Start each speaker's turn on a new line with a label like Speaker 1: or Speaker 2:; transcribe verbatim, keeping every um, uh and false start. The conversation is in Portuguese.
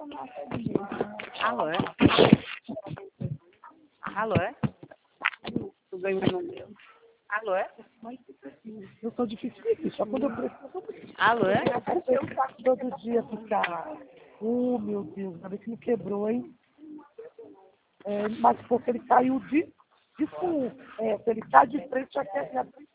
Speaker 1: Alô, é? Alô, é?
Speaker 2: Eu ganho o número.
Speaker 1: Alô, é?
Speaker 2: Eu sou difícil de só quando eu preciso.
Speaker 1: Alô, é?
Speaker 2: Eu faço todo dia ficar. Oh, meu Deus, ainda bem que me quebrou, hein? É, mas porque ele caiu de, de fundo. É, se ele cai de frente, já quer.